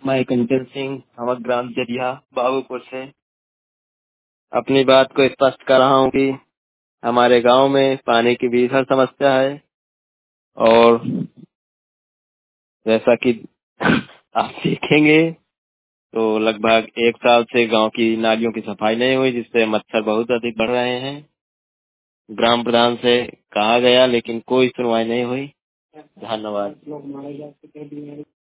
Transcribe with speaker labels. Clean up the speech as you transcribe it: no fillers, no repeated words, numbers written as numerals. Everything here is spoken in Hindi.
Speaker 1: मैं कंचन सिंह हमर ग्राम जरिया बाबूपुर से अपनी बात को स्पष्ट कर रहा हूँ कि हमारे गांव में पानी की भीषण समस्या है। और जैसा कि आप देखेंगे तो लगभग 1 साल से गांव की नालियों की सफाई नहीं हुई, जिससे मच्छर बहुत अधिक बढ़ रहे हैं। ग्राम प्रधान से कहा गया लेकिन कोई सुनवाई नहीं हुई। धन्यवाद।